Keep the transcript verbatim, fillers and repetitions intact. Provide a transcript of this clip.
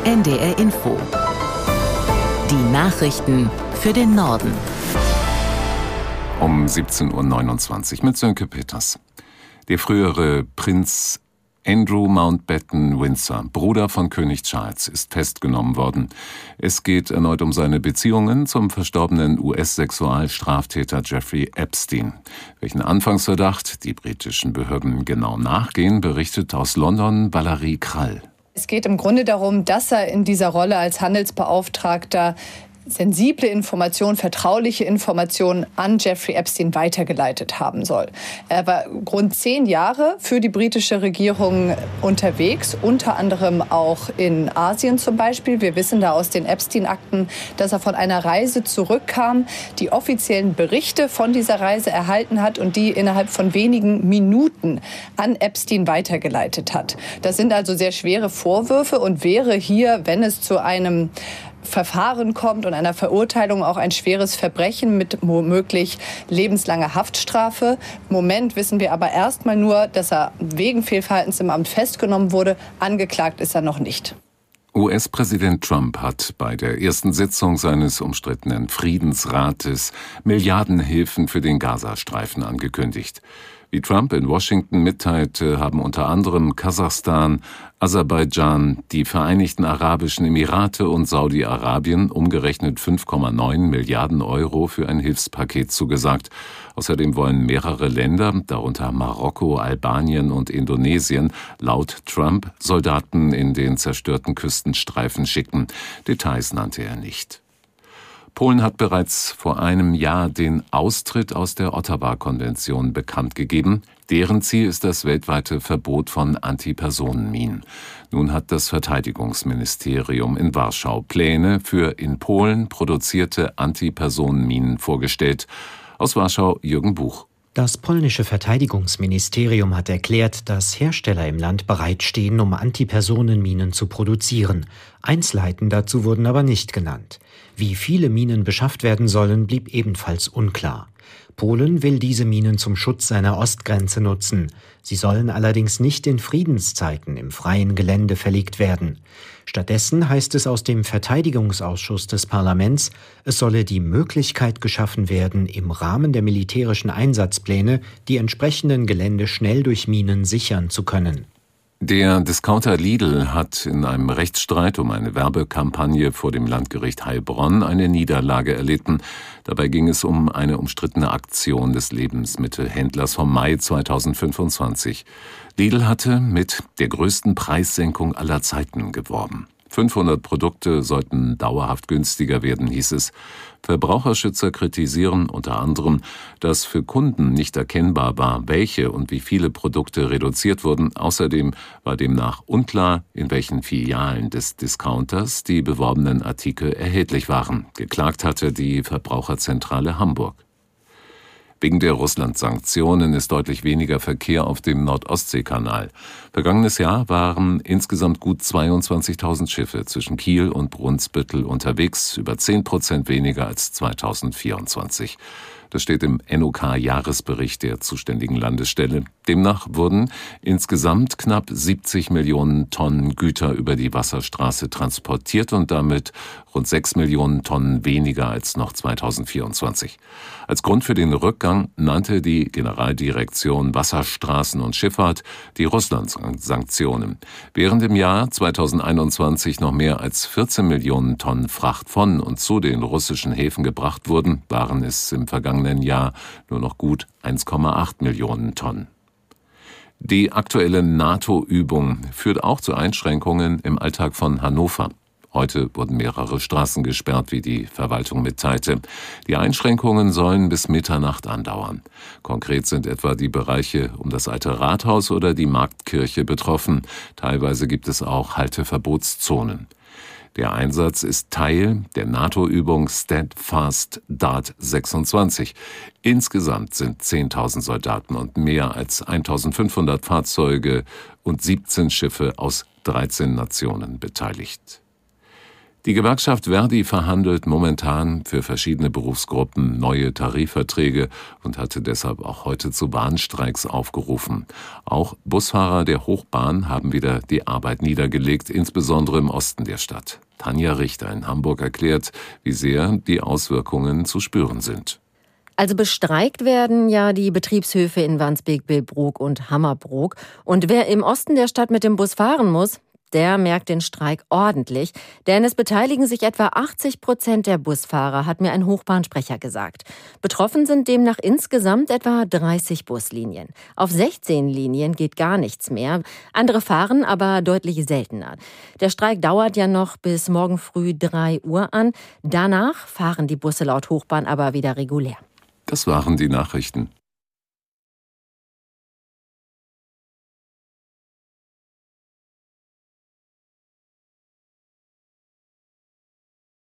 N D R Info. Die Nachrichten für den Norden. Um siebzehn Uhr neunundzwanzig mit Sönke Peters. Der frühere Prinz Andrew Mountbatten Windsor, Bruder von König Charles, ist festgenommen worden. Es geht erneut um seine Beziehungen zum verstorbenen U S-Sexualstraftäter Jeffrey Epstein. Welchen Anfangsverdacht die britischen Behörden genau nachgehen, berichtet aus London Valerie Krall. Es geht im Grunde darum, dass er in dieser Rolle als Handelsbeauftragter sensible Informationen, vertrauliche Informationen an Jeffrey Epstein weitergeleitet haben soll. Er war rund zehn Jahre für die britische Regierung unterwegs, unter anderem auch in Asien zum Beispiel. Wir wissen da aus den Epstein-Akten, dass er von einer Reise zurückkam, die offiziellen Berichte von dieser Reise erhalten hat und die innerhalb von wenigen Minuten an Epstein weitergeleitet hat. Das sind also sehr schwere Vorwürfe und wäre hier, wenn es zu einem Verfahren kommt und einer Verurteilung, auch ein schweres Verbrechen mit womöglich lebenslanger Haftstrafe. Im Moment wissen wir aber erstmal nur, dass er wegen Fehlverhaltens im Amt festgenommen wurde. Angeklagt ist er noch nicht. U S-Präsident Trump hat bei der ersten Sitzung seines umstrittenen Friedensrates Milliardenhilfen für den Gazastreifen angekündigt. Wie Trump in Washington mitteilte, haben unter anderem Kasachstan, Aserbaidschan, die Vereinigten Arabischen Emirate und Saudi-Arabien umgerechnet fünf Komma neun Milliarden Euro für ein Hilfspaket zugesagt. Außerdem wollen mehrere Länder, darunter Marokko, Albanien und Indonesien, laut Trump Soldaten in den zerstörten Küstenstreifen schicken. Details nannte er nicht. Polen hat bereits vor einem Jahr den Austritt aus der Ottawa-Konvention bekannt gegeben. Deren Ziel ist das weltweite Verbot von Antipersonenminen. Nun hat das Verteidigungsministerium in Warschau Pläne für in Polen produzierte Antipersonenminen vorgestellt. Aus Warschau Jürgen Buch. Das polnische Verteidigungsministerium hat erklärt, dass Hersteller im Land bereitstehen, um Antipersonenminen zu produzieren. Einzelheiten dazu wurden aber nicht genannt. Wie viele Minen beschafft werden sollen, blieb ebenfalls unklar. Polen will diese Minen zum Schutz seiner Ostgrenze nutzen. Sie sollen allerdings nicht in Friedenszeiten im freien Gelände verlegt werden. Stattdessen heißt es aus dem Verteidigungsausschuss des Parlaments, es solle die Möglichkeit geschaffen werden, im Rahmen der militärischen Einsatzpläne die entsprechenden Gelände schnell durch Minen sichern zu können. Der Discounter Lidl hat in einem Rechtsstreit um eine Werbekampagne vor dem Landgericht Heilbronn eine Niederlage erlitten. Dabei ging es um eine umstrittene Aktion des Lebensmittelhändlers vom Mai zweitausendfünfundzwanzig. Lidl hatte mit der größten Preissenkung aller Zeiten geworben. fünfhundert Produkte sollten dauerhaft günstiger werden, hieß es. Verbraucherschützer kritisieren unter anderem, dass für Kunden nicht erkennbar war, welche und wie viele Produkte reduziert wurden. Außerdem war demnach unklar, in welchen Filialen des Discounters die beworbenen Artikel erhältlich waren. Geklagt hatte die Verbraucherzentrale Hamburg. Wegen der Russland-Sanktionen ist deutlich weniger Verkehr auf dem Nord-Ostsee-Kanal. Vergangenes Jahr waren insgesamt gut zweiundzwanzigtausend Schiffe zwischen Kiel und Brunsbüttel unterwegs, über zehn Prozent weniger als zweitausendvierundzwanzig. Das steht im N O K-Jahresbericht der zuständigen Landesstelle. Demnach wurden insgesamt knapp siebzig Millionen Tonnen Güter über die Wasserstraße transportiert und damit rund sechs Millionen Tonnen weniger als noch zweitausendvierundzwanzig. Als Grund für den Rückgang nannte die Generaldirektion Wasserstraßen und Schifffahrt die Russland-Sanktionen. Während im Jahr zweitausendeinundzwanzig noch mehr als vierzehn Millionen Tonnen Fracht von und zu den russischen Häfen gebracht wurden, waren es im vergangenen Jahr nur noch gut eins Komma acht Millionen Tonnen. Die aktuelle NATO-Übung führt auch zu Einschränkungen im Alltag von Hannover. Heute wurden mehrere Straßen gesperrt, wie die Verwaltung mitteilte. Die Einschränkungen sollen bis Mitternacht andauern. Konkret sind etwa die Bereiche um das alte Rathaus oder die Marktkirche betroffen. Teilweise gibt es auch Halteverbotszonen. Der Einsatz ist Teil der NATO-Übung Steadfast Dart sechsundzwanzig. Insgesamt sind zehntausend Soldaten und mehr als eintausendfünfhundert Fahrzeuge und siebzehn Schiffe aus dreizehn Nationen beteiligt. Die Gewerkschaft Verdi verhandelt momentan für verschiedene Berufsgruppen neue Tarifverträge und hatte deshalb auch heute zu Bahnstreiks aufgerufen. Auch Busfahrer der Hochbahn haben wieder die Arbeit niedergelegt, insbesondere im Osten der Stadt. Tanja Richter in Hamburg erklärt, wie sehr die Auswirkungen zu spüren sind. Also bestreikt werden ja die Betriebshöfe in Wandsbek, Billbrook und Hammerbrook. Und wer im Osten der Stadt mit dem Bus fahren muss, der merkt den Streik ordentlich. Denn es beteiligen sich etwa achtzig Prozent der Busfahrer, hat mir ein Hochbahnsprecher gesagt. Betroffen sind demnach insgesamt etwa dreißig Buslinien. Auf sechzehn Linien geht gar nichts mehr. Andere fahren aber deutlich seltener. Der Streik dauert ja noch bis morgen früh drei Uhr an. Danach fahren die Busse laut Hochbahn aber wieder regulär. Das waren die Nachrichten.